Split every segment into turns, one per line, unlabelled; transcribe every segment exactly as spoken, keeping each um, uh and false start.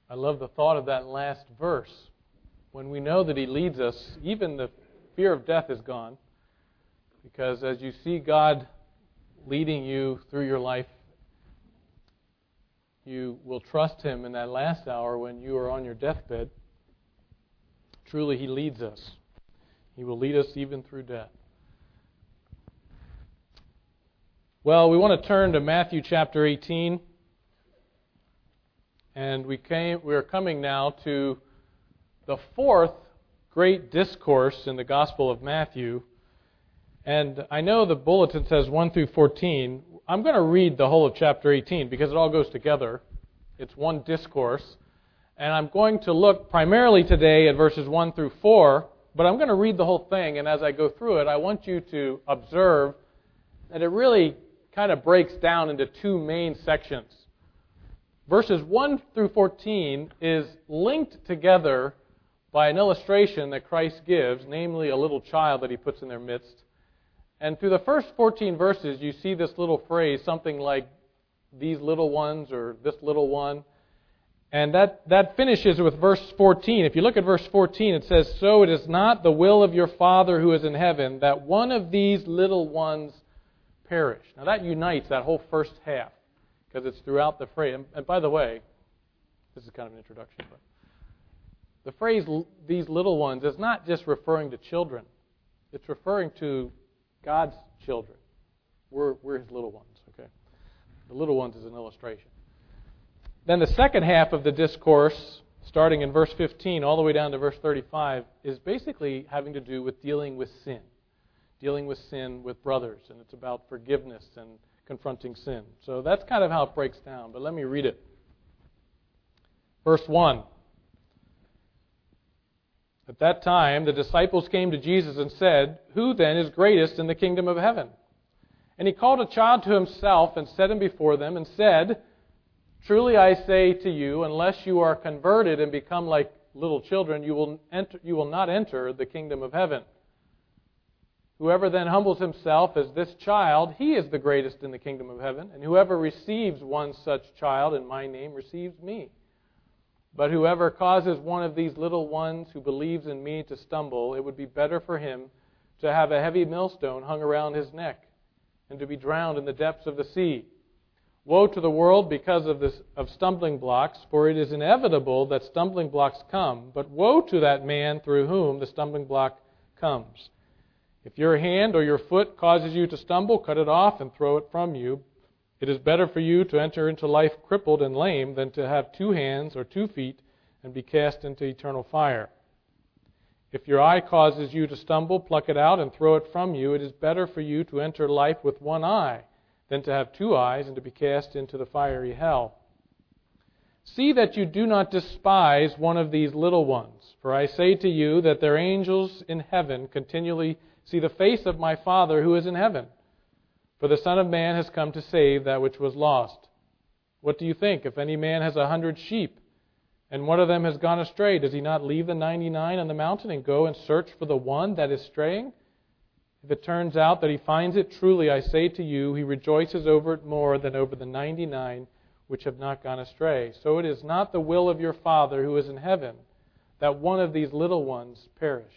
I love the thought of that last verse. When we know that He leads us, even the fear of death is gone. Because as you see God leading you through your life, you will trust Him in that last hour when you are on your deathbed. Truly, He leads us. He will lead us even through death. Well, we want to turn to Matthew chapter eighteen. And we came, we are coming now to the fourth great discourse in the Gospel of Matthew. And I know the bulletin says one through fourteen. I'm going to read the whole of chapter eighteen because it all goes together. It's one discourse. And I'm going to look primarily today at verses one through four, but I'm going to read the whole thing. And as I go through it, I want you to observe that it really kind of breaks down into two main sections. Verses one through fourteen is linked together by an illustration that Christ gives, namely a little child that He puts in their midst. And through the first fourteen verses, you see this little phrase, something like, these little ones, or this little one. And that, that finishes with verse fourteen. If you look at verse fourteen, it says, "So it is not the will of your Father who is in heaven that one of these little ones perish." Now that unites that whole first half, because it's throughout the phrase. And, and by the way, this is kind of an introduction, but the phrase, "these little ones," is not just referring to children. It's referring to God's children. We're, we're His little ones, okay? The little ones is an illustration. Then the second half of the discourse, starting in verse fifteen all the way down to verse thirty-five, is basically having to do with dealing with sin. Dealing with sin with brothers. And it's about forgiveness and confronting sin. So that's kind of how it breaks down. But let me read it. Verse one. "At that time the disciples came to Jesus and said, 'Who then is greatest in the kingdom of heaven?' And He called a child to Himself and set him before them and said, 'Truly I say to you, unless you are converted and become like little children, you will enter, you will not enter the kingdom of heaven. Whoever then humbles himself as this child, he is the greatest in the kingdom of heaven. And whoever receives one such child in my name receives me. But whoever causes one of these little ones who believes in me to stumble, it would be better for him to have a heavy millstone hung around his neck and to be drowned in the depths of the sea. Woe to the world because of this of stumbling blocks, for it is inevitable that stumbling blocks come, but woe to that man through whom the stumbling block comes. If your hand or your foot causes you to stumble, cut it off and throw it from you. It is better for you to enter into life crippled and lame than to have two hands or two feet and be cast into eternal fire. If your eye causes you to stumble, pluck it out and throw it from you. It is better for you to enter life with one eye than to have two eyes and to be cast into the fiery hell. See that you do not despise one of these little ones, for I say to you that their angels in heaven continually see the face of my Father who is in heaven. For the Son of Man has come to save that which was lost. What do you think? If any man has a hundred sheep, and one of them has gone astray, does he not leave the ninety-nine on the mountain and go and search for the one that is straying? If it turns out that he finds it, truly I say to you, he rejoices over it more than over the ninety-nine which have not gone astray. So it is not the will of your Father who is in heaven that one of these little ones perish.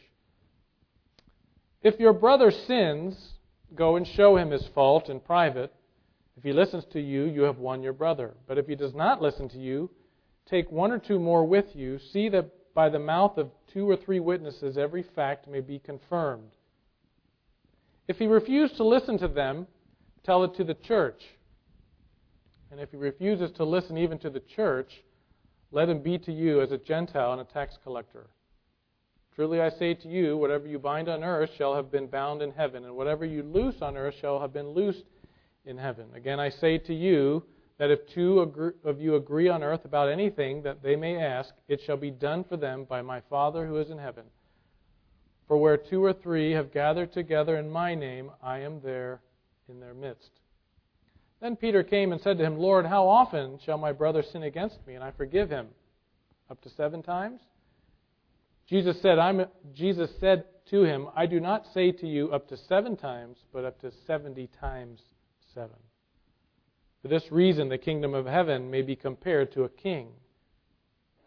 If your brother sins, go and show him his fault in private. If he listens to you, you have won your brother. But if he does not listen to you, take one or two more with you. See that by the mouth of two or three witnesses every fact may be confirmed. If he refuses to listen to them, tell it to the church. And if he refuses to listen even to the church, let him be to you as a Gentile and a tax collector. Truly I say to you, whatever you bind on earth shall have been bound in heaven, and whatever you loose on earth shall have been loosed in heaven. Again I say to you, that if two of you agree on earth about anything that they may ask, it shall be done for them by my Father who is in heaven. For where two or three have gathered together in my name, I am there in their midst. Then Peter came and said to him, Lord, how often shall my brother sin against me, and I forgive him? Up to seven times? Jesus said, I'm, Jesus said to him, I do not say to you up to seven times, but up to seventy times seven. For this reason the kingdom of heaven may be compared to a king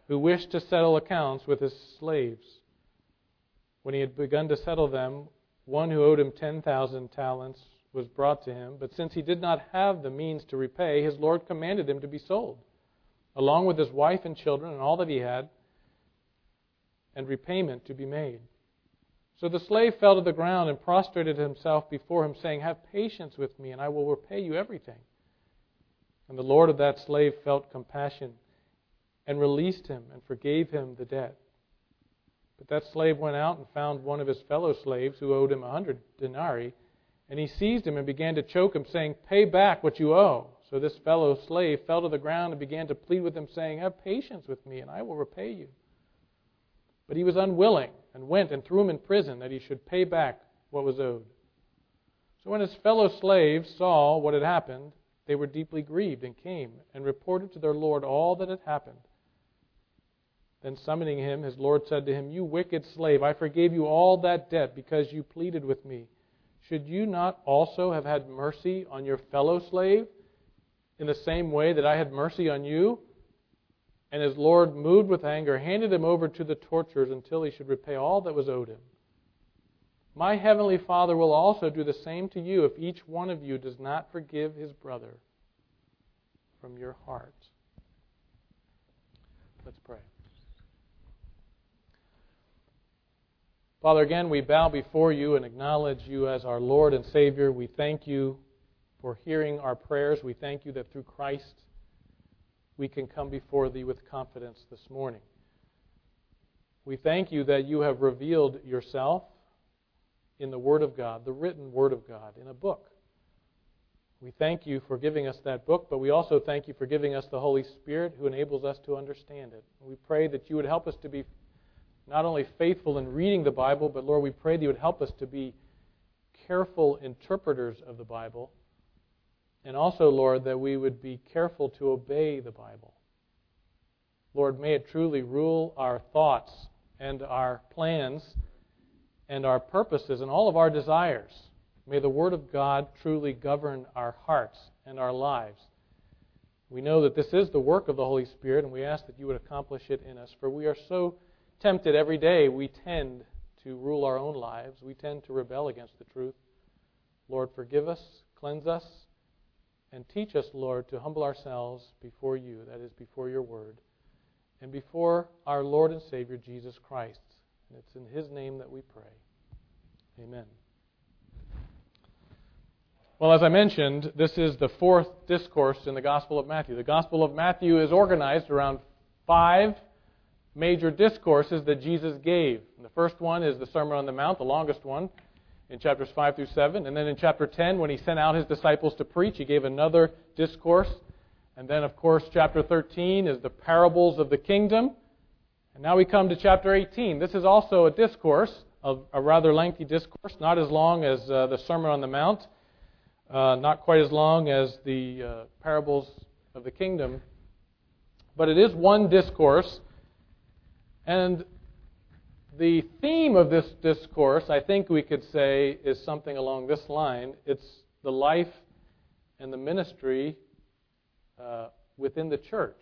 who wished to settle accounts with his slaves. When he had begun to settle them, one who owed him ten thousand talents was brought to him. But since he did not have the means to repay, his Lord commanded him to be sold, along with his wife and children and all that he had, and repayment to be made. So the slave fell to the ground and prostrated himself before him, saying, "Have patience with me, and I will repay you everything." And the Lord of that slave felt compassion and released him and forgave him the debt. But that slave went out and found one of his fellow slaves who owed him a hundred denarii, and he seized him and began to choke him, saying, "Pay back what you owe." So this fellow slave fell to the ground and began to plead with him, saying, "Have patience with me, and I will repay you." But he was unwilling, and went and threw him in prison, that he should pay back what was owed. So when his fellow slaves saw what had happened, they were deeply grieved, and came and reported to their Lord all that had happened. Then summoning him, his Lord said to him, "You wicked slave, I forgave you all that debt because you pleaded with me. Should you not also have had mercy on your fellow slave in the same way that I had mercy on you?" And his Lord, moved with anger, handed him over to the torturers until he should repay all that was owed him. My heavenly Father will also do the same to you if each one of you does not forgive his brother from your heart. Let's pray. Father, again, we bow before you and acknowledge you as our Lord and Savior. We thank you for hearing our prayers. We thank you that through Christ we can come before thee with confidence this morning. We thank you that you have revealed yourself in the Word of God, the written Word of God, in a book. We thank you for giving us that book, but we also thank you for giving us the Holy Spirit who enables us to understand it. We pray that you would help us to be not only faithful in reading the Bible, but Lord, we pray that you would help us to be careful interpreters of the Bible. And also, Lord, that we would be careful to obey the Bible. Lord, may it truly rule our thoughts and our plans and our purposes and all of our desires. May the Word of God truly govern our hearts and our lives. We know that this is the work of the Holy Spirit, and we ask that you would accomplish it in us, for we are so tempted every day. We tend to rule our own lives. We tend to rebel against the truth. Lord, forgive us, cleanse us, and teach us, Lord, to humble ourselves before you, that is, before your word, and before our Lord and Savior, Jesus Christ. And it's in his name that we pray. Amen. Well, as I mentioned, this is the fourth discourse in the Gospel of Matthew. The Gospel of Matthew is organized around five major discourses that Jesus gave. And the first one is the Sermon on the Mount, the longest one, in chapters five through seven. And then in chapter ten, when he sent out his disciples to preach, he gave another discourse. And then, of course, chapter thirteen is the parables of the kingdom. And now we come to chapter eighteen. This is also a discourse, a, a rather lengthy discourse, not as long as uh, the Sermon on the Mount, uh, not quite as long as the uh, parables of the kingdom. But it is one discourse. And the theme of this discourse, I think we could say, is something along this line. It's the life and the ministry uh, within the church.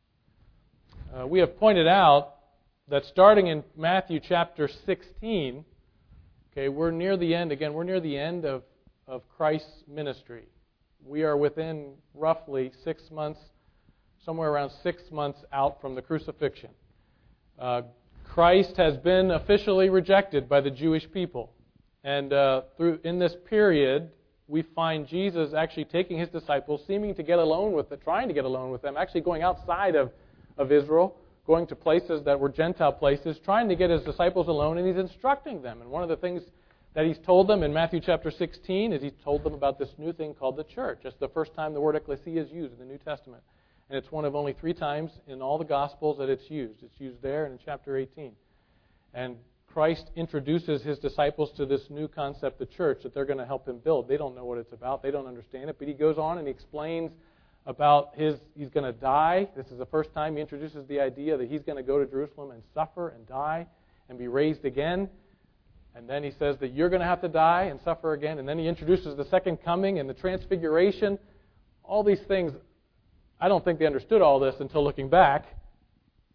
Uh, we have pointed out that starting in Matthew chapter sixteen, okay, we're near the end, again, we're near the end of, of Christ's ministry. We are within roughly six months, somewhere around six months out from the crucifixion. Uh, Christ has been officially rejected by the Jewish people. And uh, through in this period, we find Jesus actually taking his disciples, seeming to get alone with them, trying to get alone with them, actually going outside of, of Israel, going to places that were Gentile places, trying to get his disciples alone, and he's instructing them. And one of the things that he's told them in Matthew chapter sixteen is he told them about this new thing called the church. It's the first time the word ecclesia is used in the New Testament. And it's one of only three times in all the Gospels that it's used. It's used there and in chapter eighteen. And Christ introduces his disciples to this new concept, the church, that they're going to help him build. They don't know what it's about. They don't understand it. But he goes on and he explains about his, he's going to die. This is the first time he introduces the idea that he's going to go to Jerusalem and suffer and die and be raised again. And then he says that you're going to have to die and suffer again. And then he introduces the second coming and the transfiguration. All these things, I don't think they understood all this until looking back.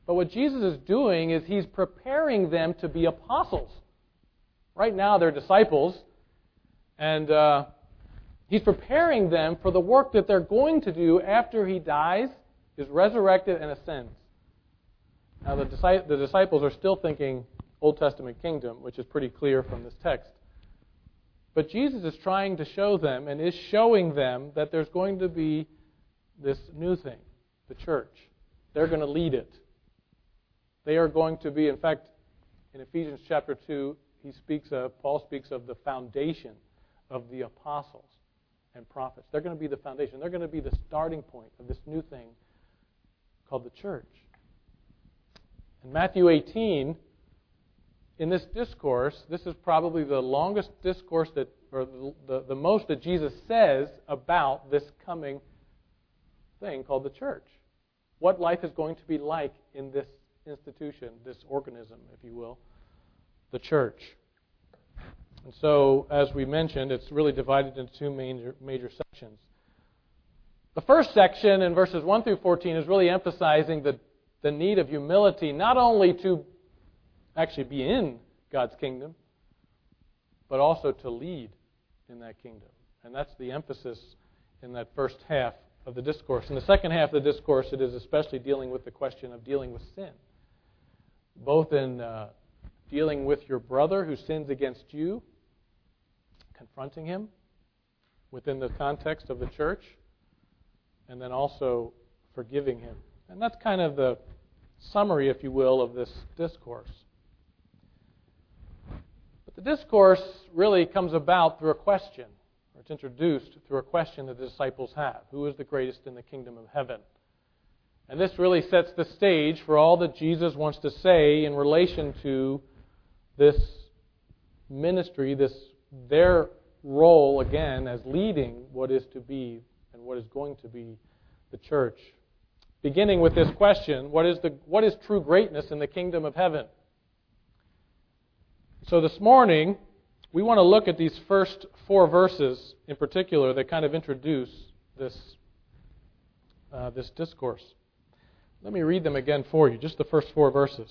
But what Jesus is doing is He's preparing them to be apostles. Right now they're disciples, and uh, He's preparing them for the work that they're going to do after He dies, is resurrected, and ascends. Now the, disci- the disciples are still thinking Old Testament kingdom, which is pretty clear from this text. But Jesus is trying to show them, and is showing them, that there's going to be this new thing, the church. They're going to lead it. They are going to be, in fact, in Ephesians chapter two, he speaks of, Paul speaks of the foundation of the apostles and prophets. They're going to be the foundation. They're going to be the starting point of this new thing called the church. In Matthew eighteen, in this discourse, this is probably the longest discourse that, or the, the, the most that Jesus says about this coming thing called the church. What life is going to be like in this institution, this organism, if you will, the church. And so, as we mentioned, it's really divided into two major, major sections. The first section, in verses one through fourteen, is really emphasizing the, the need of humility, not only to actually be in God's kingdom, but also to lead in that kingdom. And that's the emphasis in that first half of the discourse. In the second half of the discourse, it is especially dealing with the question of dealing with sin, both in uh, dealing with your brother who sins against you, confronting him within the context of the church, and then also forgiving him. And that's kind of the summary, if you will, of this discourse. But the discourse really comes about through a question, or it's introduced through a question that the disciples have. Who is the greatest in the kingdom of heaven? And this really sets the stage for all that Jesus wants to say in relation to this ministry, this their role, again, as leading what is to be and what is going to be the church. Beginning with this question, what is the what is true greatness in the kingdom of heaven? So this morning, we want to look at these first four verses in particular that kind of introduce this, uh, this discourse. Let me read them again for you, just the first four verses.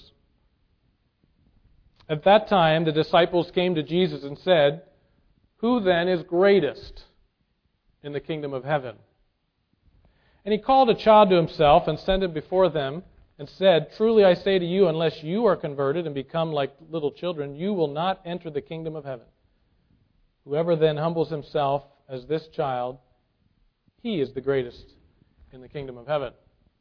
At that time, the disciples came to Jesus and said, "Who then is greatest in the kingdom of heaven?" And he called a child to himself and sent him before them and said, "Truly I say to you, unless you are converted and become like little children, you will not enter the kingdom of heaven. Whoever then humbles himself as this child, he is the greatest in the kingdom of heaven."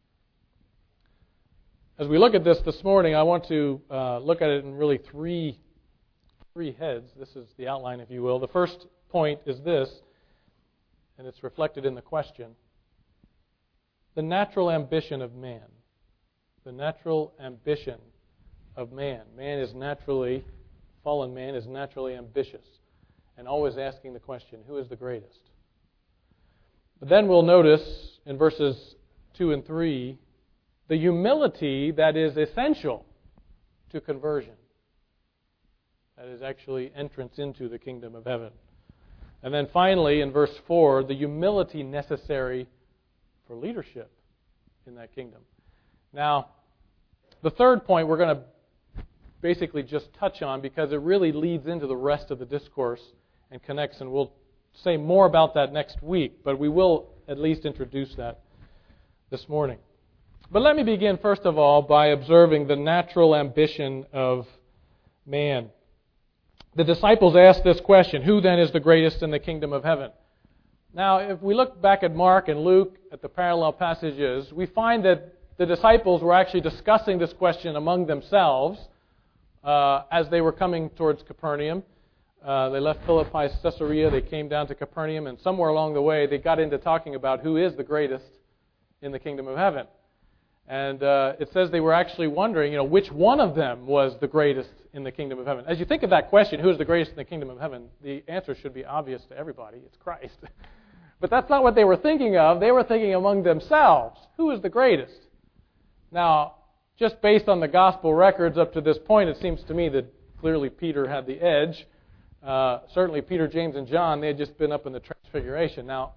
As we look at this this morning, I want to uh, look at it in really three, three heads. This is the outline, if you will. The first point is this, and it's reflected in the question: the natural ambition of man. The natural ambition of man. Man is naturally, fallen man is naturally ambitious and always asking the question, who is the greatest? But then we'll notice in verses two and three the humility that is essential to conversion. That is actually entrance into the kingdom of heaven. And then finally, in verse four, the humility necessary for leadership in that kingdom. Now, the third point we're going to basically just touch on because it really leads into the rest of the discourse and connects, and we'll say more about that next week, but we will at least introduce that this morning. But let me begin, first of all, by observing the natural ambition of man. The disciples asked this question, who then is the greatest in the kingdom of heaven? Now, if we look back at Mark and Luke, at the parallel passages, we find that the disciples were actually discussing this question among themselves uh, as they were coming towards Capernaum. Uh, they left Philippi, Caesarea, they came down to Capernaum, and somewhere along the way they got into talking about who is the greatest in the kingdom of heaven. And uh, it says they were actually wondering, you know, which one of them was the greatest in the kingdom of heaven. As you think of that question, who is the greatest in the kingdom of heaven, the answer should be obvious to everybody. It's Christ. But that's not what they were thinking of. They were thinking among themselves, who is the greatest? Now, just based on the gospel records up to this point, it seems to me that clearly Peter had the edge. Uh, certainly Peter, James, and John, they had just been up in the Transfiguration. Now,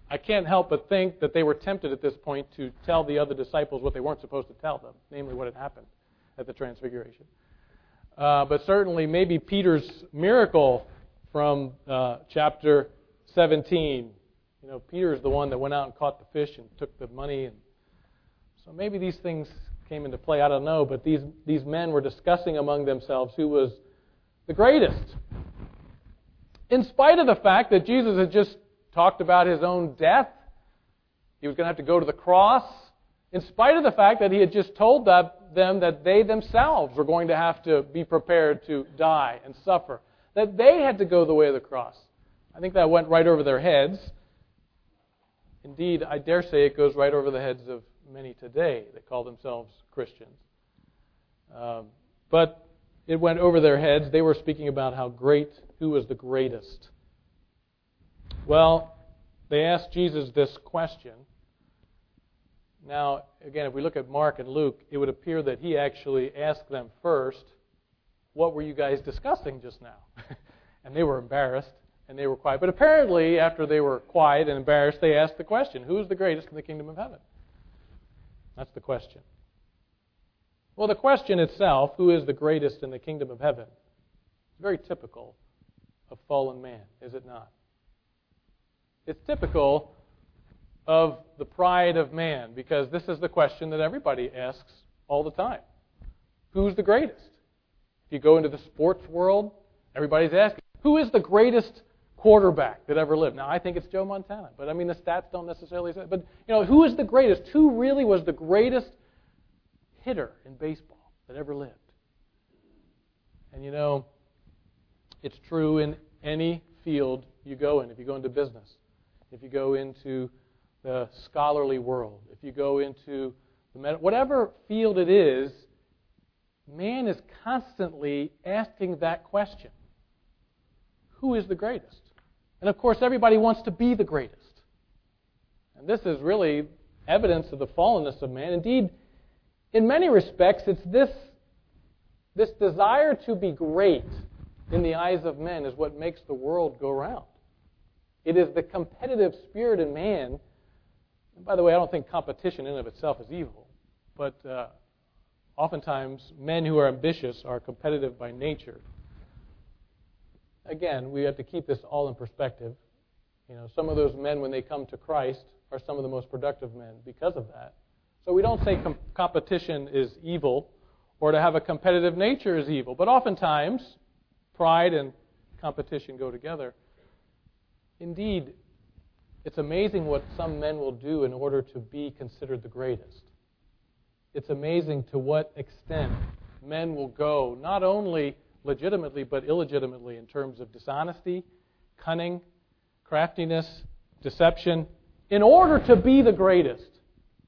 I can't help but think that they were tempted at this point to tell the other disciples what they weren't supposed to tell them, namely what had happened at the Transfiguration. Uh, but certainly maybe Peter's miracle from uh, chapter seventeen. You know, Peter's the one that went out and caught the fish and took the money. And so maybe these things came into play. I don't know. But these, these men were discussing among themselves who was the greatest. In spite of the fact that Jesus had just talked about his own death. He was going to have to go to the cross. In spite of the fact that he had just told them that they themselves were going to have to be prepared to die and suffer. That they had to go the way of the cross. I think that went right over their heads. Indeed, I dare say it goes right over the heads of many today that call themselves Christians. Um, but it went over their heads. They were speaking about how great, who was the greatest. Well, they asked Jesus this question. Now, again, if we look at Mark and Luke, it would appear that he actually asked them first, what were you guys discussing just now? And they were embarrassed, and they were quiet. But apparently, after they were quiet and embarrassed, they asked the question, who is the greatest in the kingdom of heaven? That's the question. Well, the question itself, who is the greatest in the kingdom of heaven, is very typical of fallen man, is it not? It's typical of the pride of man, because this is the question that everybody asks all the time. Who's the greatest? If you go into the sports world, everybody's asking, who is the greatest quarterback that ever lived? Now, I think it's Joe Montana, but I mean, the stats don't necessarily say that. But, you know, who is the greatest? Who really was the greatest hitter in baseball that ever lived? And, you know, it's true in any field you go in. If you go into business, if you go into the scholarly world, if you go into the med- whatever field it is, man is constantly asking that question. Who is the greatest? And of course, everybody wants to be the greatest. And this is really evidence of the fallenness of man. Indeed, in many respects, it's this, this desire to be great in the eyes of men is what makes the world go round. It is the competitive spirit in man. And by the way, I don't think competition in and of itself is evil. But uh, oftentimes, men who are ambitious are competitive by nature. Again, we have to keep this all in perspective. You know, some of those men, when they come to Christ, are some of the most productive men because of that. So we don't say com- competition is evil, or to have a competitive nature is evil. But oftentimes, pride and competition go together. Indeed, it's amazing what some men will do in order to be considered the greatest. It's amazing to what extent men will go, not only legitimately but illegitimately, in terms of dishonesty, cunning, craftiness, deception, in order to be the greatest.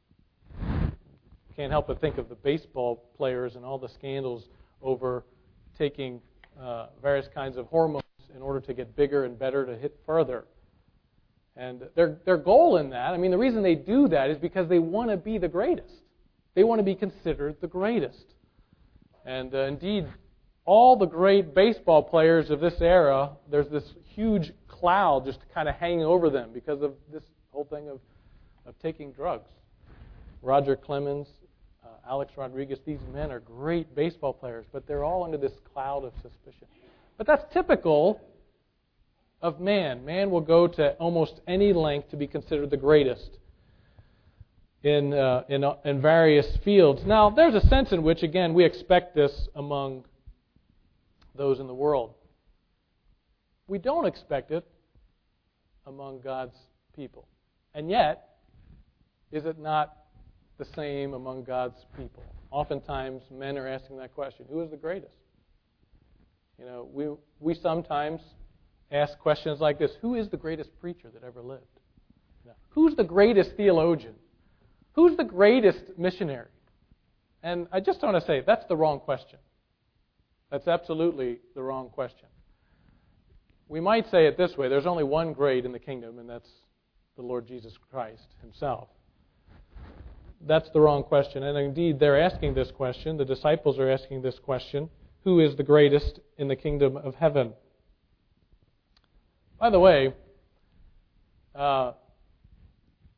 Can't help but think of the baseball players and all the scandals over taking uh, various kinds of hormones in order to get bigger and better, to hit further. And their their goal in that, I mean, the reason they do that is because they want to be the greatest. They want to be considered the greatest. And uh, indeed, all the great baseball players of this era, there's this huge cloud just kind of hanging over them because of this whole thing of, of taking drugs. Roger Clemens, uh, Alex Rodriguez, these men are great baseball players, but they're all under this cloud of suspicion. But that's typical of man. Man will go to almost any length to be considered the greatest in, uh, in, uh, in various fields. Now, there's a sense in which, again, we expect this among those in the world. We don't expect it among God's people. And yet, is it not the same among God's people? Oftentimes, men are asking that question, who is the greatest? You know, we we sometimes ask questions like this: who is the greatest preacher that ever lived? You know, who's the greatest theologian? Who's the greatest missionary? And I just want to say, that's the wrong question. That's absolutely the wrong question. We might say it this way: there's only one great in the kingdom, and that's the Lord Jesus Christ himself. That's the wrong question. And indeed, they're asking this question. The disciples are asking this question: who is the greatest in the kingdom of heaven? By the way, uh,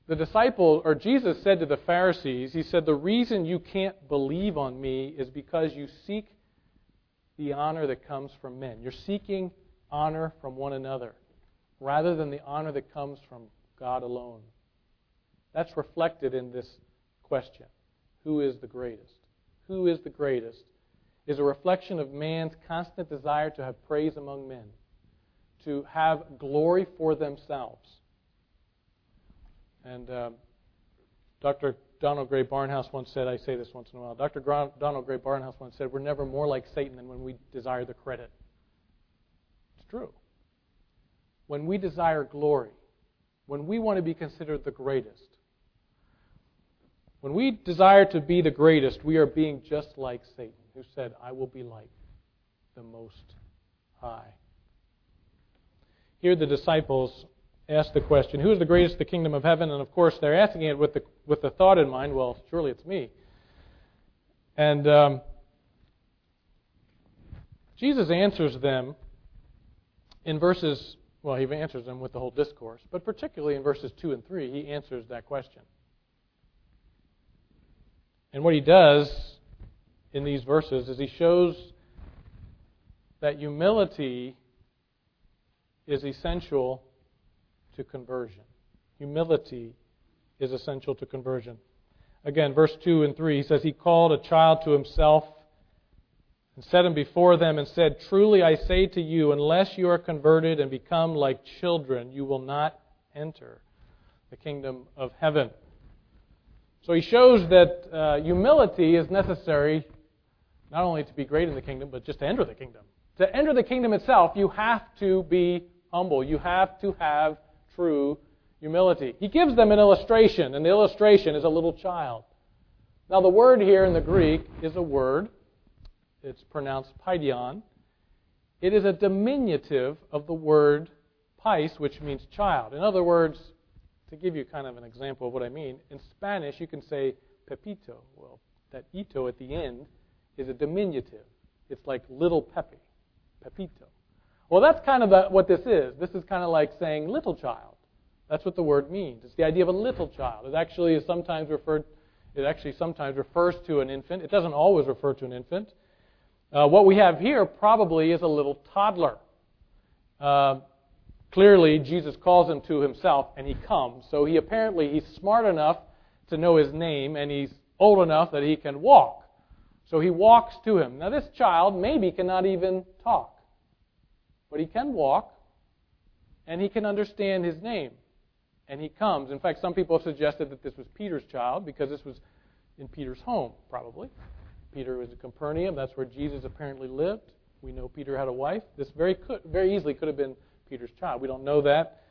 The disciple, or Jesus said to the Pharisees, he said, the reason you can't believe on me is because you seek the honor that comes from men. You're seeking honor from one another rather than the honor that comes from God alone. That's reflected in this question. Who is the greatest? Who is the greatest is a reflection of man's constant desire to have praise among men, to have glory for themselves. And uh, Doctor Donald Gray Barnhouse once said, I say this once in a while, Doctor Gra- Donald Gray Barnhouse once said, we're never more like Satan than when we desire the credit. It's true. When we desire glory, when we want to be considered the greatest, when we desire to be the greatest, we are being just like Satan, who said, I will be like the Most High. Here the disciples ask the question, who is the greatest in the kingdom of heaven? And of course, they're asking it with the with the thought in mind, well, surely it's me. And um, Jesus answers them in verses, well, he answers them with the whole discourse, but particularly in verses two and three, he answers that question. And what he does in these verses is he shows that humility is essential to conversion. Humility is essential to conversion. Again, verse two and three, he says, he called a child to himself and set him before them and said, truly I say to you, unless you are converted and become like children, you will not enter the kingdom of heaven. So he shows that uh, humility is necessary not only to be great in the kingdom, but just to enter the kingdom. To enter the kingdom itself, you have to be humble. You have to have true humility. He gives them an illustration, and the illustration is a little child. Now the word here in the Greek is a word. It's pronounced paidion. It is a diminutive of the word pais, which means child. In other words, to give you kind of an example of what I mean, in Spanish you can say pepito. Well, that ito at the end is a diminutive. It's like little Pepe, pepito. Well, that's kind of the, what this is. This is kind of like saying little child. That's what the word means. It's the idea of a little child. It actually is sometimes referred. It actually sometimes refers to an infant. It doesn't always refer to an infant. Uh, what we have here probably is a little toddler. Uh, clearly, Jesus calls him to himself, and he comes. So he apparently he's smart enough to know his name, and he's old enough that he can walk. So he walks to him. Now, this child maybe cannot even talk. But he can walk, and he can understand his name. And he comes. In fact, some people have suggested that this was Peter's child because this was in Peter's home, probably. Peter was at Capernaum. That's where Jesus apparently lived. We know Peter had a wife. This very could, very easily could have been Peter's child. We don't know that.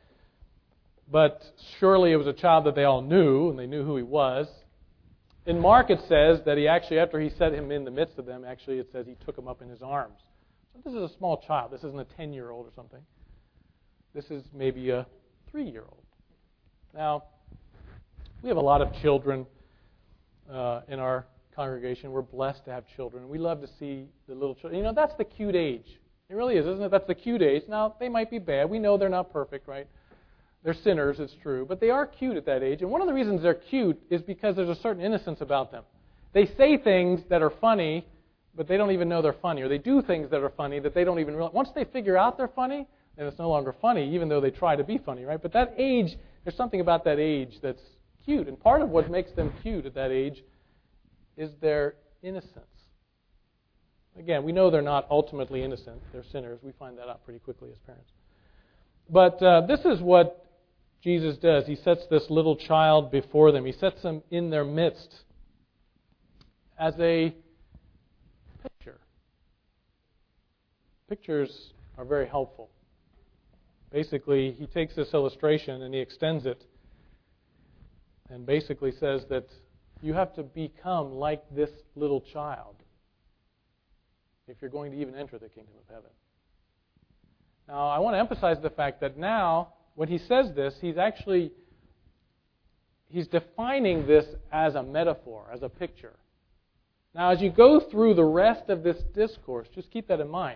But surely it was a child that they all knew, and they knew who he was. In Mark, it says that he actually, after he set him in the midst of them, actually it says he took him up in his arms. This is a small child. This isn't a ten-year-old or something. This is maybe a three-year-old. Now, we have a lot of children uh, in our congregation. We're blessed to have children. We love to see the little children. You know, that's the cute age. It really is, isn't it? That's the cute age. Now, they might be bad. We know they're not perfect, right? They're sinners, it's true. But they are cute at that age. And one of the reasons they're cute is because there's a certain innocence about them. They say things that are funny, but they don't even know they're funny, or they do things that are funny that they don't even realize. Once they figure out they're funny, then it's no longer funny, even though they try to be funny, right? But that age, there's something about that age that's cute. And part of what makes them cute at that age is their innocence. Again, we know they're not ultimately innocent. They're sinners. We find that out pretty quickly as parents. But uh, this is what Jesus does. He sets this little child before them. He sets them in their midst as a picture. Pictures are very helpful. Basically, he takes this illustration and he extends it and basically says that you have to become like this little child if you're going to even enter the kingdom of heaven. Now, I want to emphasize the fact that now, when he says this, he's actually he's defining this as a metaphor, as a picture. Now, as you go through the rest of this discourse, just keep that in mind.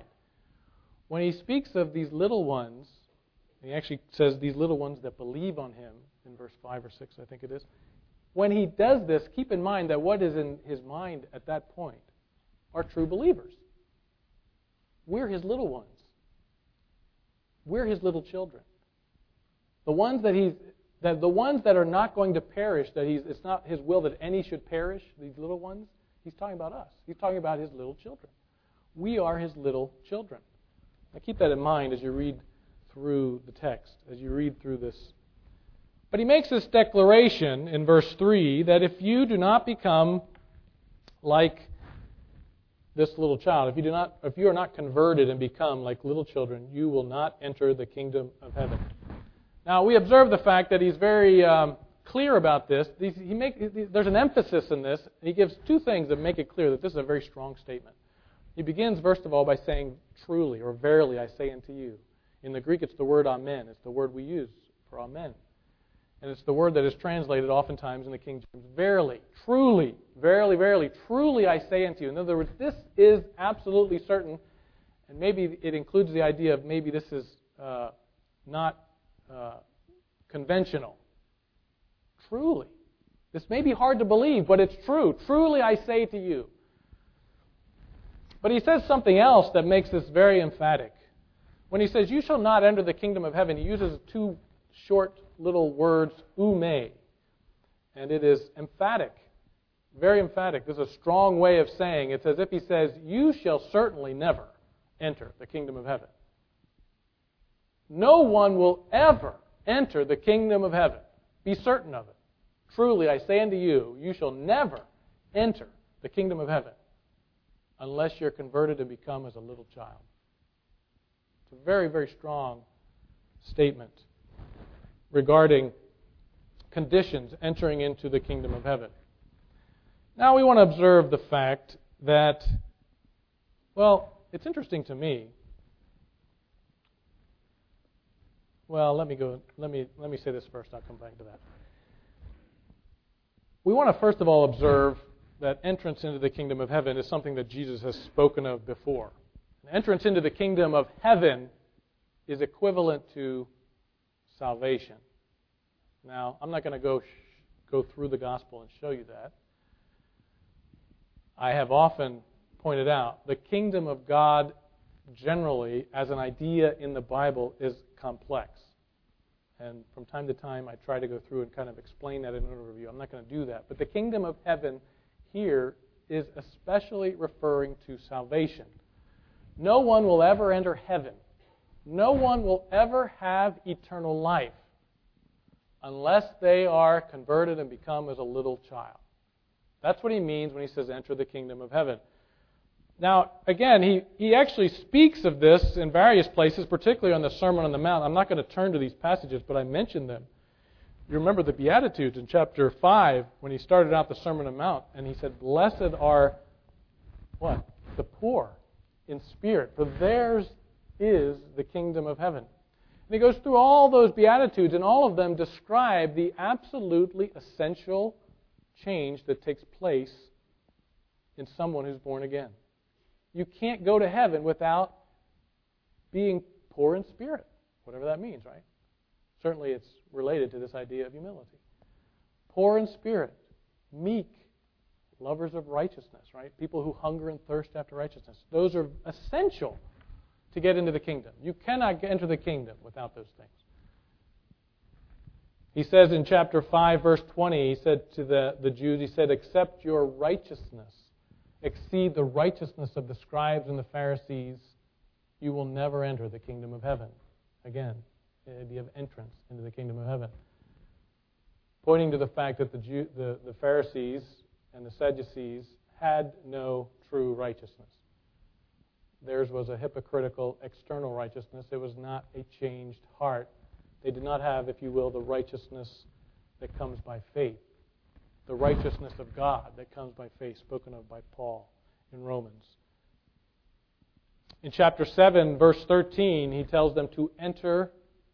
When he speaks of these little ones, he actually says these little ones that believe on him in verse five or six, I think it is. When he does this, keep in mind that what is in his mind at that point are true believers. We're his little ones. We're his little children. The ones that he's that the ones that are not going to perish, that he's it's not his will that any should perish, these little ones, he's talking about us. He's talking about his little children. We are his little children. Now keep that in mind as you read through the text, as you read through this. But he makes this declaration in verse three that if you do not become like this little child, if you do not, if you are not converted and become like little children, you will not enter the kingdom of heaven. Now we observe the fact that he's very um, clear about this. He make, there's an emphasis in this. He gives two things that make it clear that this is a very strong statement. He begins, first of all, by saying, truly, or verily, I say unto you. In the Greek, it's the word amen. It's the word we use for amen. And it's the word that is translated oftentimes in the King James, verily, truly, verily, verily, truly I say unto you. In other words, this is absolutely certain, and maybe it includes the idea of maybe this is uh, not uh, conventional. Truly. This may be hard to believe, but it's true. Truly I say to you. But he says something else that makes this very emphatic. When he says, you shall not enter the kingdom of heaven, he uses two short little words, ume. And it is emphatic, very emphatic. This is a strong way of saying, it's as if he says, you shall certainly never enter the kingdom of heaven. No one will ever enter the kingdom of heaven. Be certain of it. Truly, I say unto you, you shall never enter the kingdom of heaven unless you're converted and become as a little child. It's a very, very strong statement regarding conditions entering into the kingdom of heaven. Now we want to observe the fact that, well, it's interesting to me. Well, let me go. Let me let me say this first. I'll come back to that. We want to first of all observe that entrance into the kingdom of heaven is something that Jesus has spoken of before. Entrance into the kingdom of heaven is equivalent to salvation. Now, I'm not going to go sh- go through the gospel and show you that. I have often pointed out the kingdom of God generally, as an idea in the Bible, is complex. And from time to time, I try to go through and kind of explain that in an overview. I'm not going to do that. But the kingdom of heaven here is especially referring to salvation. No one will ever enter heaven. No one will ever have eternal life unless they are converted and become as a little child. That's what he means when he says enter the kingdom of heaven. Now, again, he, he actually speaks of this in various places, particularly on the Sermon on the Mount. I'm not going to turn to these passages, but I mentioned them. You remember the Beatitudes in chapter five when he started out the Sermon on the Mount, and he said, blessed are, what? The poor in spirit, for theirs is the kingdom of heaven. And he goes through all those Beatitudes, and all of them describe the absolutely essential change that takes place in someone who's born again. You can't go to heaven without being poor in spirit, whatever that means, right? Certainly it's related to this idea of humility. Poor in spirit, meek, lovers of righteousness, right? People who hunger and thirst after righteousness. Those are essential to get into the kingdom. You cannot enter the kingdom without those things. He says in chapter five, verse twenty, he said to the, the Jews, he said, except your righteousness exceed the righteousness of the scribes and the Pharisees, you will never enter the kingdom of heaven. Again, the idea of entrance into the kingdom of heaven. Pointing to the fact that the, Jew, the, the Pharisees and the Sadducees had no true righteousness. Theirs was a hypocritical external righteousness. It was not a changed heart. They did not have, if you will, the righteousness that comes by faith. The righteousness of God that comes by faith, spoken of by Paul in Romans. In chapter seven, verse thirteen, he tells them to enter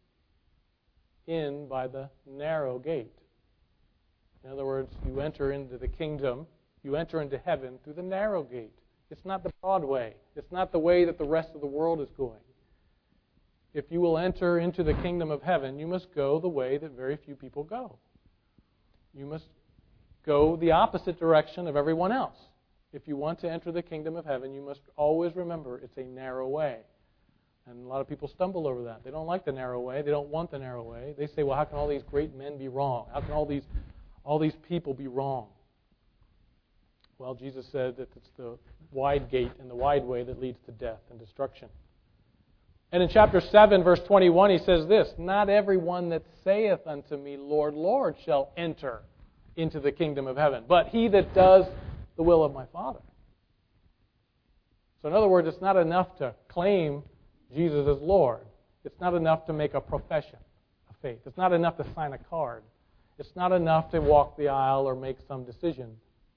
in by the narrow gate. In other words, you enter into the kingdom, you enter into heaven through the narrow gate. It's not the broad way. It's not the way that the rest of the world is going. if you will enter into the kingdom of heaven, you must go the way that very few people go. You must go the opposite direction of everyone else. If you want to enter the kingdom of heaven, you must always remember it's a narrow way. And a lot of people stumble over that. They don't like the narrow way. They don't want the narrow way. They say, well, how can all these great men be wrong? How can all these all these people be wrong? Well, Jesus said that it's the wide gate and the wide way that leads to death and destruction. And in chapter seven, verse twenty-one, he says this, not everyone that saith unto me, Lord, Lord, shall enter into the kingdom of heaven, but he that does the will of my Father. So in other words, it's not enough to claim Jesus as Lord. It's not enough to make a profession of faith. It's not enough to sign a card. It's not enough to walk the aisle or make some decision.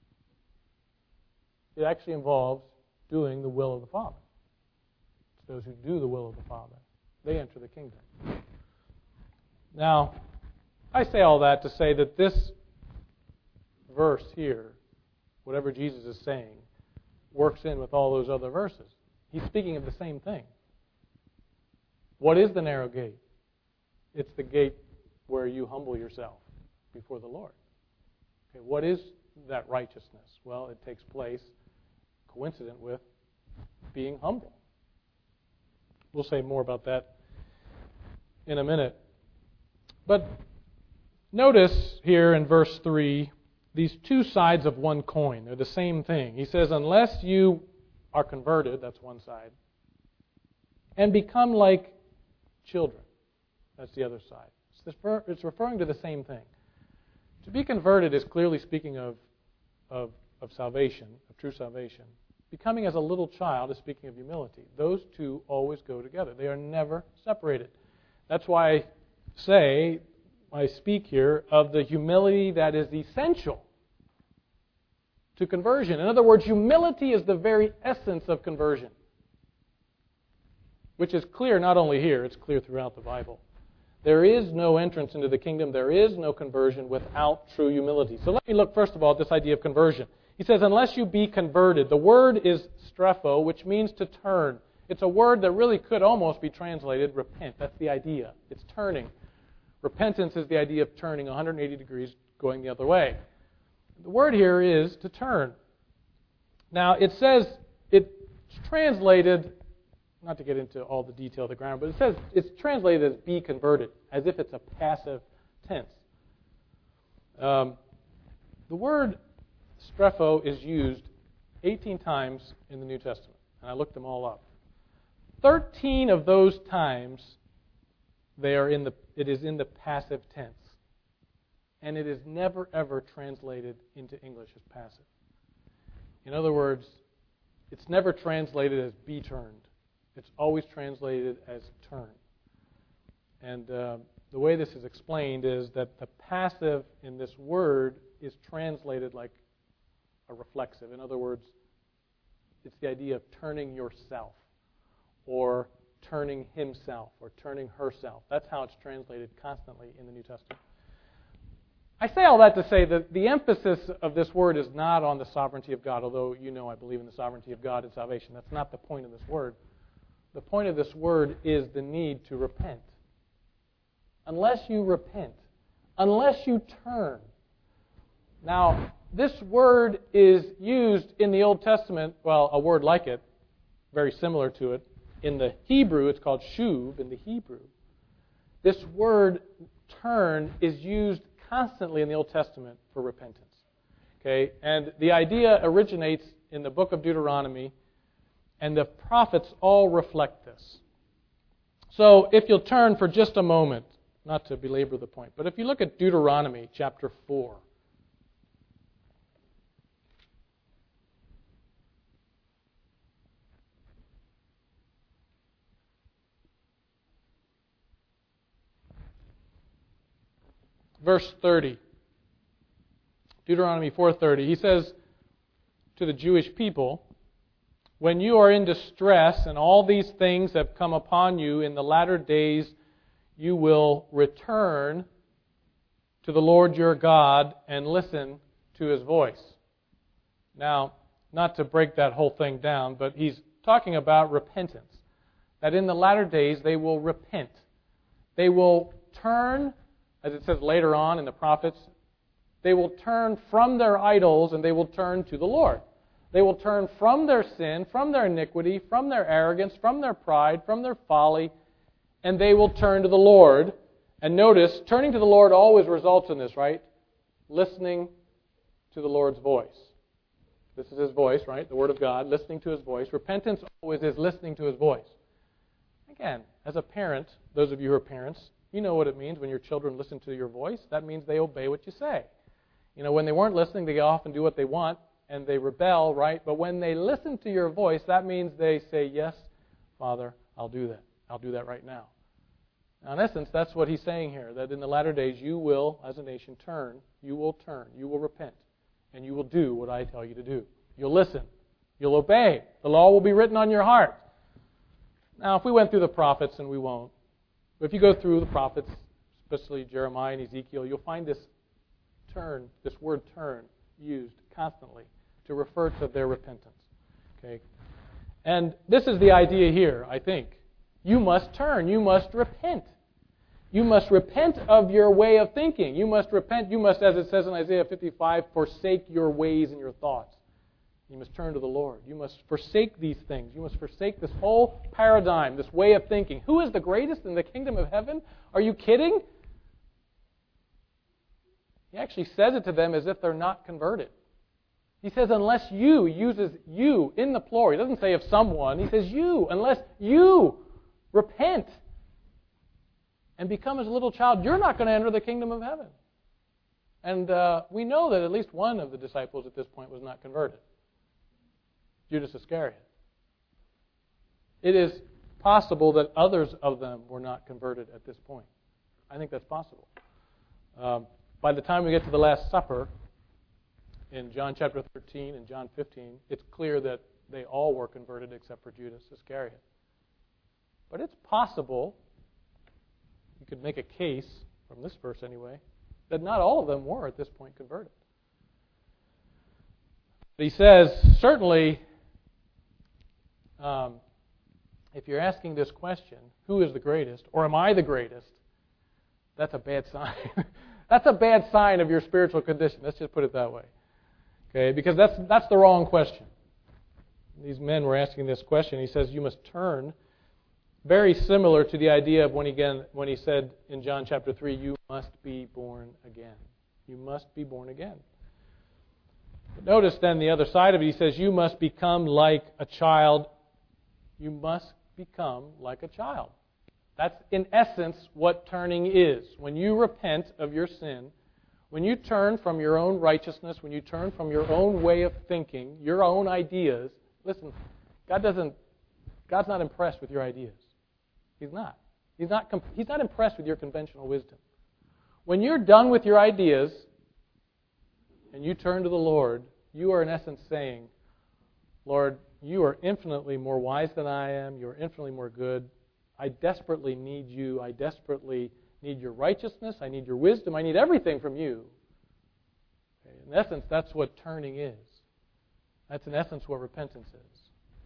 It actually involves doing the will of the Father. It's those who do the will of the Father. They enter the kingdom. Now, I say all that to say that this verse here, whatever Jesus is saying, works in with all those other verses. He's speaking of the same thing. What is the narrow gate? It's the gate where you humble yourself before the Lord. Okay, what is that righteousness? Well, it takes place coincident with being humble. We'll say more about that in a minute. But notice here in verse three, these two sides of one coin. They're the same thing. He says, unless you are converted, that's one side, and become like children, that's the other side. It's referring to the same thing. To be converted is clearly speaking of, of, of salvation, of true salvation. Becoming as a little child is speaking of humility. Those two always go together. They are never separated. That's why I say, I speak here of the humility that is essential to conversion. In other words, humility is the very essence of conversion, which is clear not only here, it's clear throughout the Bible. There is no entrance into the kingdom, there is no conversion without true humility. So let me look first of all at this idea of conversion. He says, unless you be converted. The word is strepho, which means to turn. It's a word that really could almost be translated repent. That's the idea. It's turning. Repentance is the idea of turning one hundred eighty degrees, going the other way. The word here is to turn. Now, it says, it's translated, not to get into all the detail of the grammar, but it says it's translated as be converted, as if it's a passive tense. Um, the word strepho is used eighteen times in the New Testament, and I looked them all up. thirteen of those times, they are in the. It is in the passive tense, and it is never ever translated into English as passive. In other words, it's never translated as be turned. It's always translated as turn. And uh, the way this is explained is that the passive in this word is translated like a reflexive. In other words, it's the idea of turning yourself or turning himself or turning herself. That's how it's translated constantly in the New Testament. I say all that to say that the emphasis of this word is not on the sovereignty of God, although you know I believe in the sovereignty of God in salvation. That's not the point of this word. The point of this word is the need to repent. Unless you repent, unless you turn. Now, this word is used in the Old Testament, well, a word like it, very similar to it. In the Hebrew, it's called shuv in the Hebrew. This word turn is used constantly in the Old Testament for repentance. Okay, and the idea originates in the book of Deuteronomy, and the prophets all reflect this. So if you'll turn for just a moment, not to belabor the point, but if you look at Deuteronomy chapter four, verse thirty, Deuteronomy four thirty, he says to the Jewish people, when you are in distress and all these things have come upon you in the latter days, you will return to the Lord your God and listen to His voice. Now, not to break that whole thing down, but he's talking about repentance. that in the latter days they will repent. They will turn, as it says later on in the prophets, they will turn from their idols and they will turn to the Lord. They will turn from their sin, from their iniquity, from their arrogance, from their pride, from their folly, and they will turn to the Lord. And notice, turning to the Lord always results in this, right? Listening to the Lord's voice. This is His voice, right? The Word of God, listening to His voice. Repentance always is listening to His voice. Again, as a parent, those of you who are parents, you know what it means when your children listen to your voice. That means they obey what you say. You know, when they weren't listening, they often do what they want, and they rebel, right? But when they listen to your voice, that means they say, yes, Father, I'll do that. I'll do that right now. Now, in essence, that's what He's saying here, that in the latter days you will, as a nation, turn. You will turn. You will repent. And you will do what I tell you to do. You'll listen. You'll obey. The law will be written on your heart. Now, if we went through the prophets, and we won't, but if you go through the prophets, especially Jeremiah and Ezekiel, you'll find this turn, this word turn, used constantly to refer to their repentance. Okay? And this is the idea here, I think. You must turn. You must repent. You must repent of your way of thinking. You must repent. You must, as it says in Isaiah fifty-five, forsake your ways and your thoughts. You must turn to the Lord. You must forsake these things. You must forsake this whole paradigm, this way of thinking. Who is the greatest in the kingdom of heaven? Are you kidding? He actually says it to them as if they're not converted. He says, unless you, uses you in the plural. He doesn't say if someone. He says you. Unless you repent and become as a little child, you're not going to enter the kingdom of heaven. And uh, we know that at least one of the disciples at this point was not converted. Judas Iscariot. It is possible that others of them were not converted at this point. I think that's possible. Um, by the time we get to the Last Supper, in John chapter thirteen and John fifteen, it's clear that they all were converted except for Judas Iscariot. But it's possible, you could make a case, from this verse anyway, that not all of them were at this point converted. But he says, certainly, um, if you're asking this question, who is the greatest, or am I the greatest, that's a bad sign. That's a bad sign of your spiritual condition. Let's just put it that way. Okay, because that's that's the wrong question. These men were asking this question. He says, you must turn. Very similar to the idea of when he, again, when he said in John chapter three, you must be born again. You must be born again. But notice then the other side of it. He says, you must become like a child. You must become like a child. That's in essence what turning is. When you repent of your sin, when you turn from your own righteousness, when you turn from your own way of thinking, your own ideas, listen, God doesn't, God's not impressed with your ideas. He's not. He's not, he's not impressed with your conventional wisdom. When you're done with your ideas and you turn to the Lord, you are in essence saying, Lord, you are infinitely more wise than I am. You are infinitely more good. I desperately need you. I desperately need your righteousness. I need your wisdom. I need everything from you. Okay, in essence, that's what turning is. That's in essence what repentance is.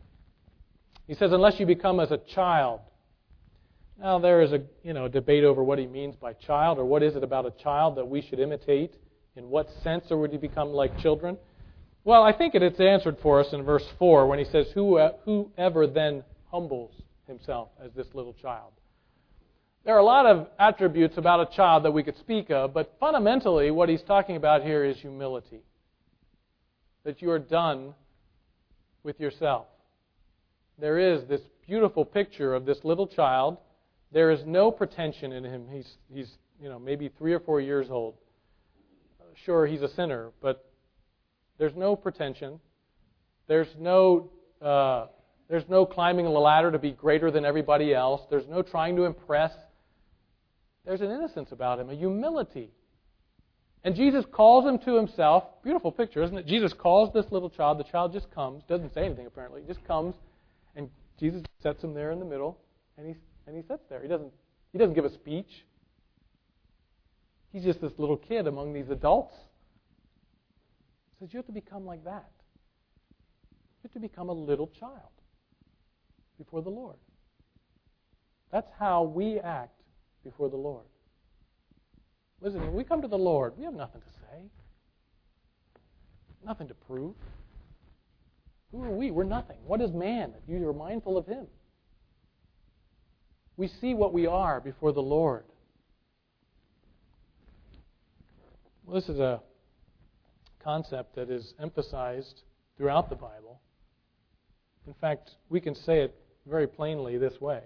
He says, unless you become as a child. Now, there is a you know debate over what he means by child, or what is it about a child that we should imitate. In what sense are we to become like children? Well, I think it is answered for us in verse four when he says, whoever then humbles himself as this little child. There are a lot of attributes about a child that we could speak of, but fundamentally what he's talking about here is humility. That you are done with yourself. There is this beautiful picture of this little child. There is no pretension in him. He's, he's you know, maybe three or four years old. Sure, he's a sinner, but there's no pretension. There's no... Uh, There's no climbing the ladder to be greater than everybody else. There's no trying to impress. There's an innocence about him, a humility. And Jesus calls him to himself. Beautiful picture, isn't it? Jesus calls this little child. The child just comes, doesn't say anything apparently. He just comes, and Jesus sets him there in the middle, and he and he sits there. He doesn't he doesn't give a speech. He's just this little kid among these adults. He says, you have to become like that. You have to become a little child before the Lord. That's how we act before the Lord. Listen, when we come to the Lord, we have nothing to say. Nothing to prove. Who are we? We're nothing. What is man that you are mindful of him? We see what we are before the Lord. Well, this is a concept that is emphasized throughout the Bible. In fact, we can say it very plainly this way.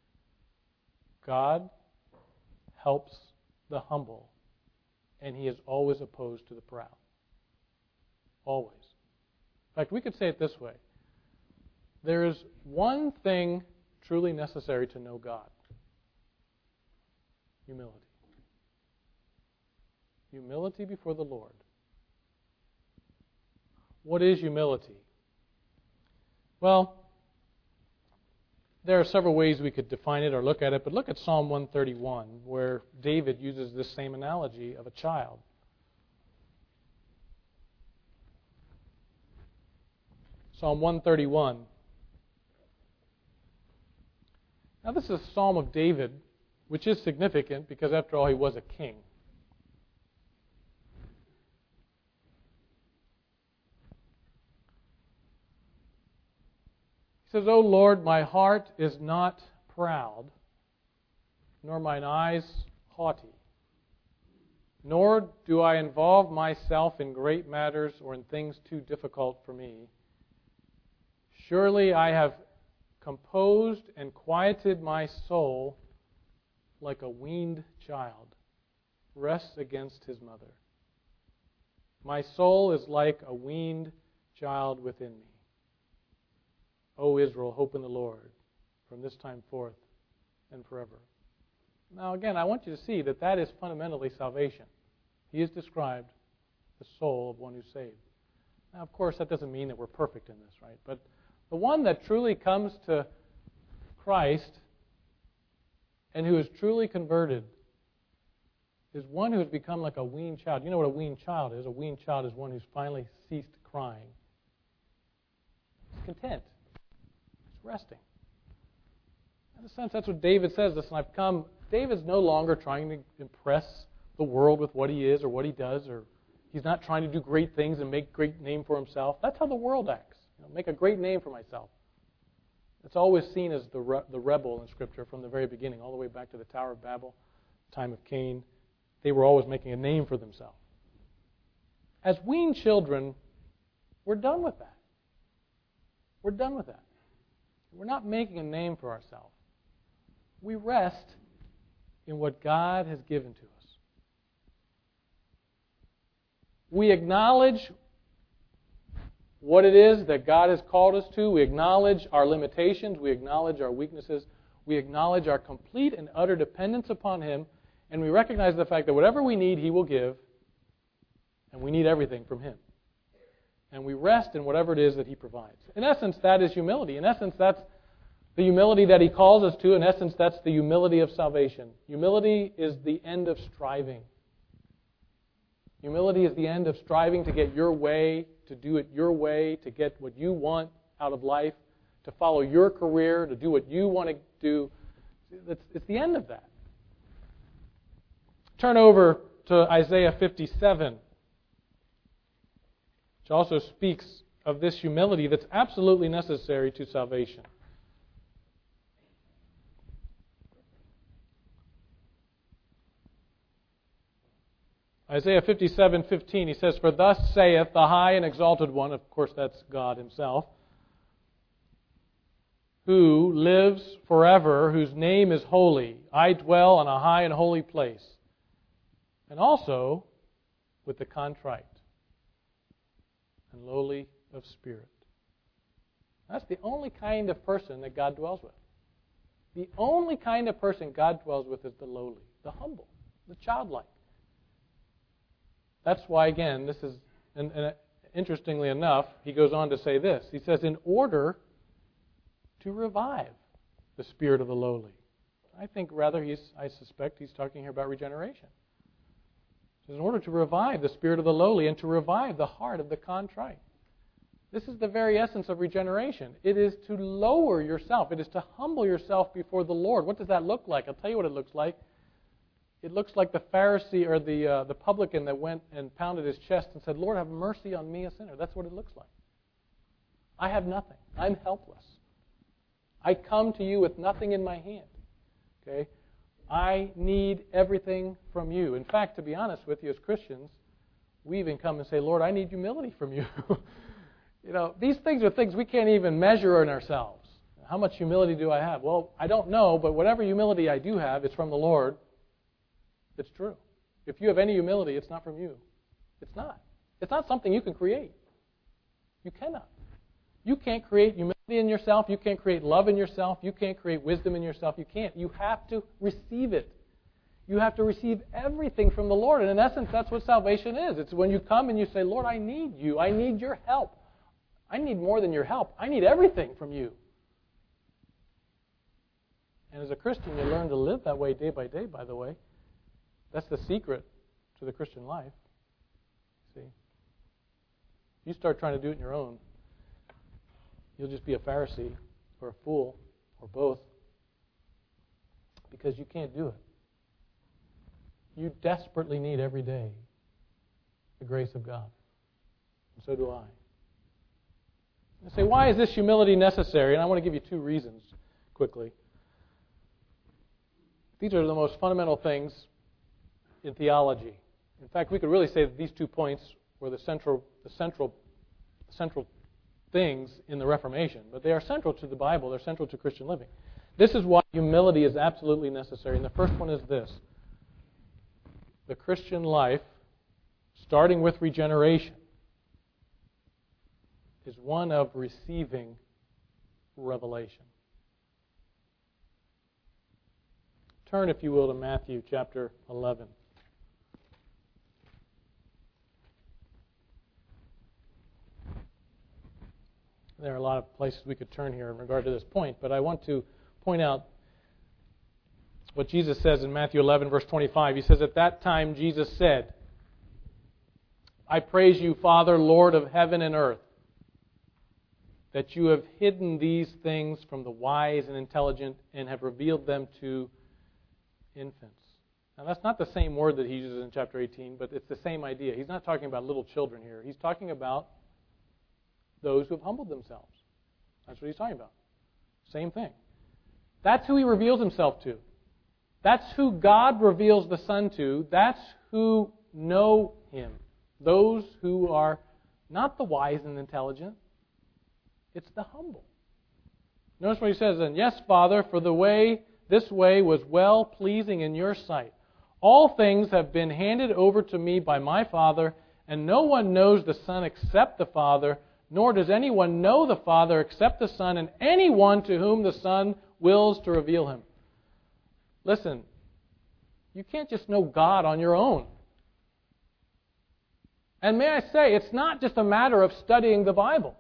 God helps the humble, and he is always opposed to the proud. Always. In fact, we could say it this way. There is one thing truly necessary to know God. Humility. Humility before the Lord. What is humility? Well, there are several ways we could define it or look at it, but look at Psalm one thirty-one, where David uses this same analogy of a child. Psalm one thirty-one. Now, this is a psalm of David, which is significant because, after all, he was a king. He says, O Lord, my heart is not proud, nor mine eyes haughty, nor do I involve myself in great matters or in things too difficult for me. Surely I have composed and quieted my soul like a weaned child rests against his mother. My soul is like a weaned child within me. O Israel, hope in the Lord from this time forth and forever. Now again, I want you to see that that is fundamentally salvation. He is described the soul of one who's saved. Now, of course, that doesn't mean that we're perfect in this, right? But the one that truly comes to Christ and who is truly converted is one who has become like a weaned child. You know what a weaned child is? A weaned child is one who's finally ceased crying. It's content. It's resting. In a sense, that's what David says. Listen, I've come. David's no longer trying to impress the world with what he is or what he does, or he's not trying to do great things and make a great name for himself. That's how the world acts. You know, make a great name for myself. It's always seen as the re- the rebel in Scripture from the very beginning, all the way back to the Tower of Babel, time of Cain. They were always making a name for themselves. As weaned children, we're done with that. We're done with that. We're not making a name for ourselves. We rest in what God has given to us. We acknowledge what it is that God has called us to. We acknowledge our limitations. We acknowledge our weaknesses. We acknowledge our complete and utter dependence upon Him. And we recognize the fact that whatever we need, He will give. And we need everything from Him. And we rest in whatever it is that He provides. In essence, that is humility. In essence, that's the humility that He calls us to. In essence, that's the humility of salvation. Humility is the end of striving. Humility is the end of striving to get your way, to do it your way, to get what you want out of life, to follow your career, to do what you want to do. It's, it's the end of that. Turn over to Isaiah fifty-seven, which also speaks of this humility that's absolutely necessary to salvation. Isaiah fifty-seven fifteen, he says, For thus saith the high and exalted one, of course that's God Himself, who lives forever, whose name is holy. I dwell on a high and holy place, and also with the contrite and lowly of spirit. That's the only kind of person that God dwells with. The only kind of person God dwells with is the lowly, the humble, the childlike. That's why, again, this is, and, and interestingly enough, he goes on to say this. He says, in order to revive the spirit of the lowly. I think rather he's, I suspect he's talking here about regeneration. He says, in order to revive the spirit of the lowly and to revive the heart of the contrite. This is the very essence of regeneration. It is to lower yourself. It is to humble yourself before the Lord. What does that look like? I'll tell you what it looks like. It looks like the Pharisee or the uh, the publican that went and pounded his chest and said, Lord, have mercy on me, a sinner. That's what it looks like. I have nothing. I'm helpless. I come to you with nothing in my hand. Okay? I need everything from you. In fact, to be honest with you, as Christians, we even come and say, Lord, I need humility from you. You know, these things are things we can't even measure in ourselves. How much humility do I have? Well, I don't know, but whatever humility I do have, it's from the Lord. It's true. If you have any humility, it's not from you. It's not. It's not something you can create. You cannot. You can't create humility in yourself. You can't create love in yourself. You can't create wisdom in yourself. You can't. You have to receive it. You have to receive everything from the Lord. And in essence, that's what salvation is. It's when you come and you say, Lord, I need you. I need your help. I need more than your help. I need everything from you. And as a Christian, you learn to live that way day by day, by the way. That's the secret to the Christian life. See? You start trying to do it on your own, you'll just be a Pharisee or a fool or both, because you can't do it. You desperately need every day the grace of God. And so do I. You say, why is this humility necessary? And I want to give you two reasons quickly. These are the most fundamental things in theology. In fact, we could really say that these two points were the central, the central, central things in the Reformation. But they are central to the Bible. They're central to Christian living. This is why humility is absolutely necessary. And the first one is this. The Christian life, starting with regeneration, is one of receiving revelation. Turn, if you will, to Matthew chapter eleven. There are a lot of places we could turn here in regard to this point, but I want to point out what Jesus says in Matthew eleven, verse twenty-five. He says, at that time Jesus said, I praise you, Father, Lord of heaven and earth, that you have hidden these things from the wise and intelligent and have revealed them to infants. Now, that's not the same word that he uses in chapter eighteen, but it's the same idea. He's not talking about little children here. He's talking about those who have humbled themselves. That's what he's talking about. Same thing. That's who he reveals himself to. That's who God reveals the Son to. That's who know him. Those who are not the wise and intelligent. It's the humble. Notice what he says then. Yes, Father, for the way, this way was well pleasing in your sight. All things have been handed over to me by my Father, and no one knows the Son except the Father, nor does anyone know the Father except the Son, and anyone to whom the Son wills to reveal him. Listen, you can't just know God on your own. And may I say, it's not just a matter of studying the Bible.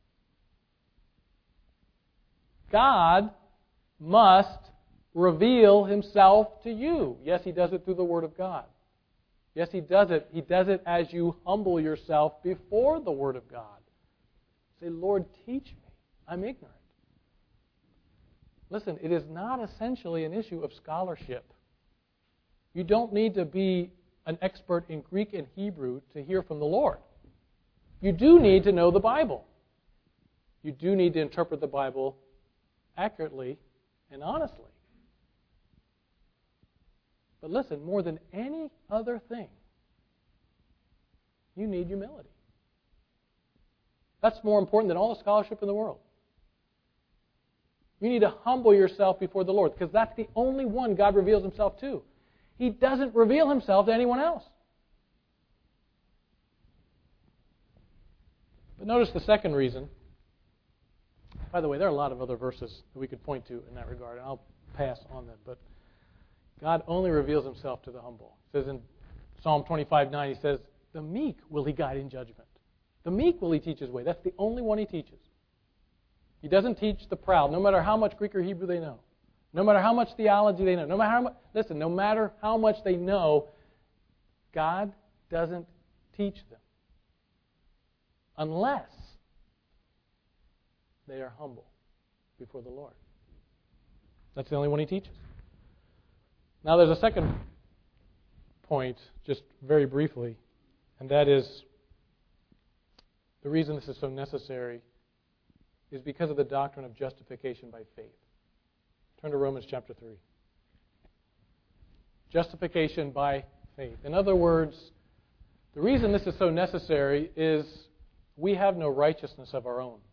God must reveal himself to you. Yes, he does it through the Word of God. Yes, he does it. He does it as you humble yourself before the Word of God. Say, Lord, teach me. I'm ignorant. Listen, it is not essentially an issue of scholarship. You don't need to be an expert in Greek and Hebrew to hear from the Lord. You do need to know the Bible. You do need to interpret the Bible accurately and honestly. But listen, more than any other thing, you need humility. That's more important than all the scholarship in the world. You need to humble yourself before the Lord, because that's the only one God reveals himself to. He doesn't reveal himself to anyone else. But notice the second reason. By the way, there are a lot of other verses that we could point to in that regard, and I'll pass on them. But God only reveals himself to the humble. It says in Psalm twenty-five nine, he says, the meek will he guide in judgment. The meek will he teach his way. That's the only one he teaches. He doesn't teach the proud, no matter how much Greek or Hebrew they know. No matter how much theology they know. No matter how much, listen, no matter how much they know, God doesn't teach them. Unless, They are humble before the Lord. That's the only one he teaches. Now there's a second point, just very briefly, and that is the reason this is so necessary is because of the doctrine of justification by faith. Turn to Romans chapter three. Justification by faith. In other words, the reason this is so necessary is we have no righteousness of our own.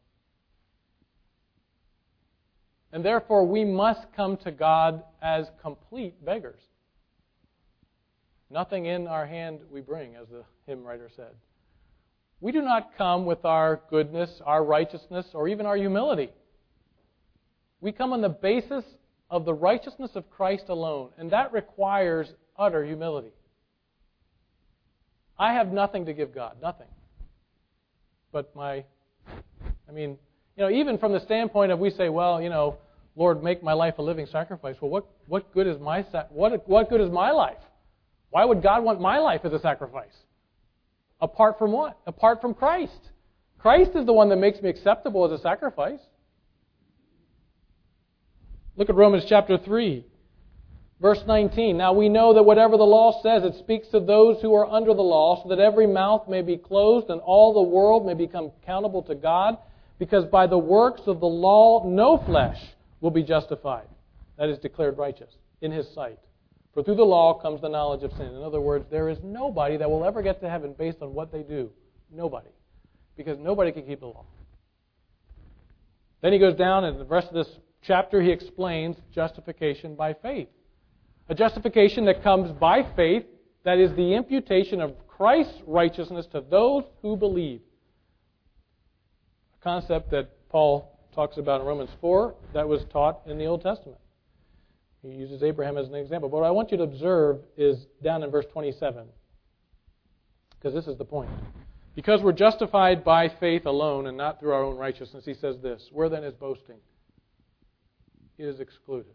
And therefore, we must come to God as complete beggars. Nothing in our hand we bring, as the hymn writer said. We do not come with our goodness, our righteousness, or even our humility. We come on the basis of the righteousness of Christ alone, and that requires utter humility. I have nothing to give God, nothing. But my, I mean, you know, even from the standpoint of we say, well, you know, Lord, make my life a living sacrifice. Well, what, what good is my what what good is my life? Why would God want my life as a sacrifice? Apart from what? Apart from Christ. Christ is the one that makes me acceptable as a sacrifice. Look at Romans chapter three, verse nineteen. Now we know that whatever the law says, it speaks to those who are under the law, so that every mouth may be closed and all the world may become accountable to God, because by the works of the law no flesh will be justified. That is, declared righteous in His sight. For through the law comes the knowledge of sin. In other words, there is nobody that will ever get to heaven based on what they do. Nobody. Because nobody can keep the law. Then he goes down, and the rest of this chapter he explains justification by faith. A justification that comes by faith, that is the imputation of Christ's righteousness to those who believe. A concept that Paul talks about in Romans four that was taught in the Old Testament. He uses Abraham as an example. But what I want you to observe is down in verse twenty-seven, because this is the point. Because we're justified by faith alone and not through our own righteousness, he says this, where then is boasting? It is excluded.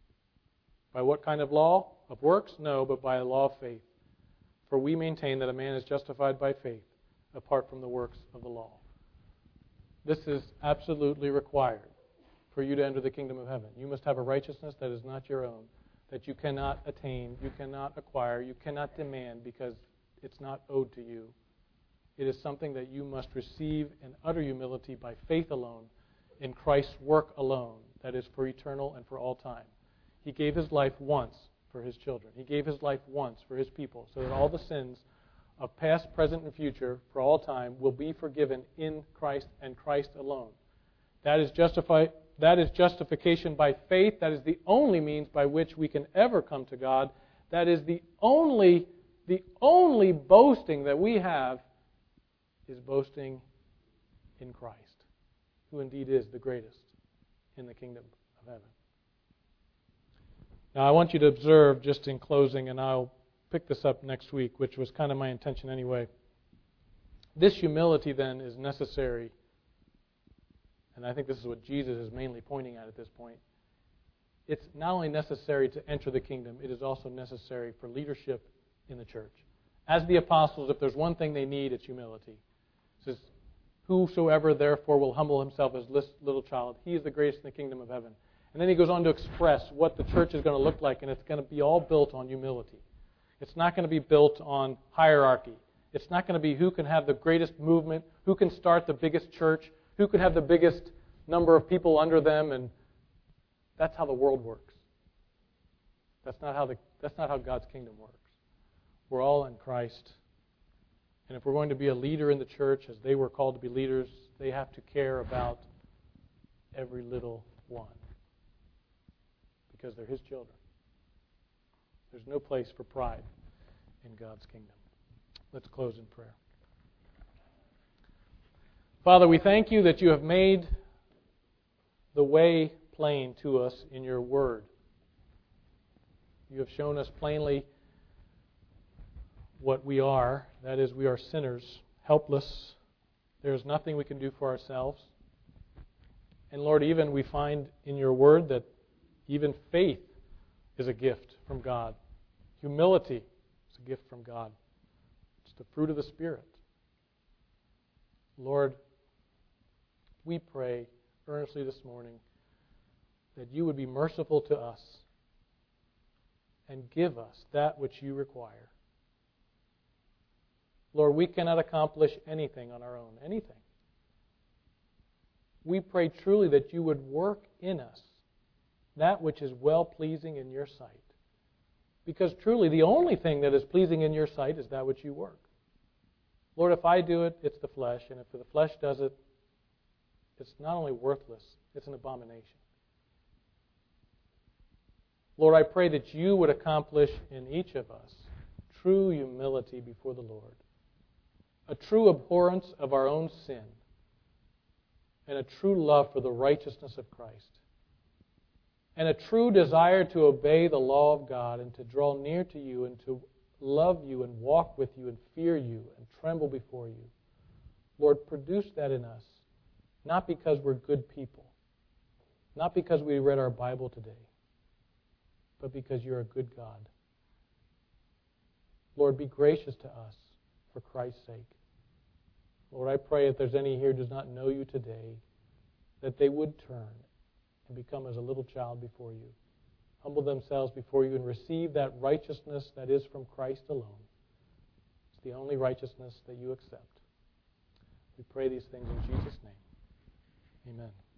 By what kind of law? Of works? No, but by a law of faith. For we maintain that a man is justified by faith apart from the works of the law. This is absolutely required for you to enter the kingdom of heaven. You must have a righteousness that is not your own, that you cannot attain, you cannot acquire, you cannot demand because it's not owed to you. It is something that you must receive in utter humility by faith alone, in Christ's work alone, that is for eternal and for all time. He gave His life once for His children. He gave His life once for His people, so that all the sins of past, present, and future for all time will be forgiven in Christ and Christ alone. That is justify, that is justification by faith. That is the only means by which we can ever come to God. That is the only, the only boasting that we have is boasting in Christ, who indeed is the greatest in the kingdom of heaven. Now I want you to observe, just in closing, and I'll pick this up next week, which was kind of my intention anyway. This humility then is necessary, and I think this is what Jesus is mainly pointing at at this point. It's not only necessary to enter the kingdom, it is also necessary for leadership in the church. As the apostles, if there's one thing they need, it's humility. It says, whosoever therefore will humble himself as little child, he is the greatest in the kingdom of heaven. And then he goes on to express what the church is going to look like, and it's going to be all built on humility. It's not going to be built on hierarchy. It's not going to be who can have the greatest movement, who can start the biggest church, who can have the biggest number of people under them, and that's how the world works. That's not how the that's not how God's kingdom works. We're all in Christ. And if we're going to be a leader in the church, as they were called to be leaders, they have to care about every little one. Because they're His children. There's no place for pride in God's kingdom. Let's close in prayer. Father, we thank You that You have made the way plain to us in Your Word. You have shown us plainly what we are. That is, we are sinners, helpless. There is nothing we can do for ourselves. And Lord, even we find in Your Word that even faith is a gift from God. Humility is a gift from God. It's the fruit of the Spirit. Lord, we pray earnestly this morning that you would be merciful to us and give us that which you require. Lord, we cannot accomplish anything on our own, anything. We pray truly that you would work in us that which is well-pleasing in your sight. Because truly, the only thing that is pleasing in your sight is that which you work. Lord, if I do it, it's the flesh, and if the flesh does it, it's not only worthless, it's an abomination. Lord, I pray that you would accomplish in each of us true humility before the Lord, a true abhorrence of our own sin, and a true love for the righteousness of Christ, and a true desire to obey the law of God and to draw near to you and to love you and walk with you and fear you and tremble before you. Lord, produce that in us, not because we're good people, not because we read our Bible today, but because you're a good God. Lord, be gracious to us for Christ's sake. Lord, I pray if there's any here who does not know you today, that they would turn and become as a little child before you, humble themselves before you, and receive that righteousness that is from Christ alone. It's the only righteousness that you accept. We pray these things in Jesus' name. Amen.